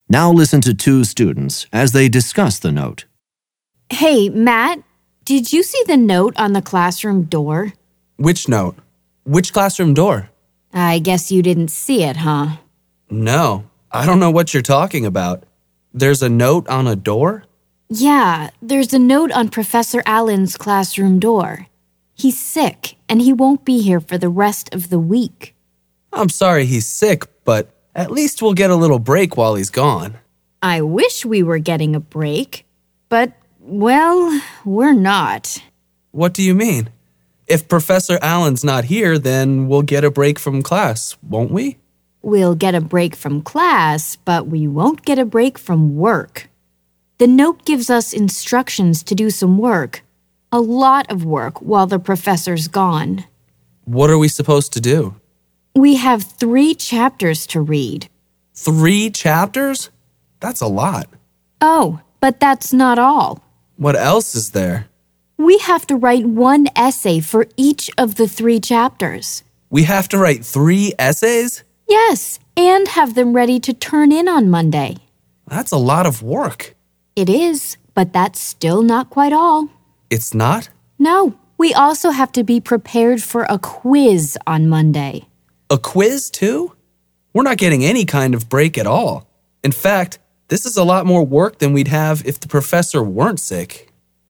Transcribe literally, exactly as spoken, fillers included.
Now listen to two students as they discuss the note. Hey, Matt, did you see the note on the classroom door? Which note? Which classroom door? I guess you didn't see it, huh? No, I don't know what you're talking about. There's a note on a door? Yeah, there's a note on Professor Allen's classroom door. He's sick, and he won't be here for the rest of the week. I'm sorry he's sick, but at least we'll get a little break while he's gone. I wish we were getting a break, but, well, we're not. What do you mean? If Professor Allen's not here, then we'll get a break from class, won't we? We'll get a break from class, but we won't get a break from work. The note gives us instructions to do some work, a lot of work while the professor's gone. What are we supposed to do? We have three chapters to read. Three chapters? That's a lot. Oh, but that's not all. What else is there? We have to write one essay for each of the three chapters. We have to write three essays? Yes, and have them ready to turn in on Monday. That's a lot of work. It is, but that's still not quite all. It's not? No, we also have to be prepared for a quiz on Monday. A quiz, too? We're not getting any kind of break at all. In fact, this is a lot more work than we'd have if the professor weren't sick.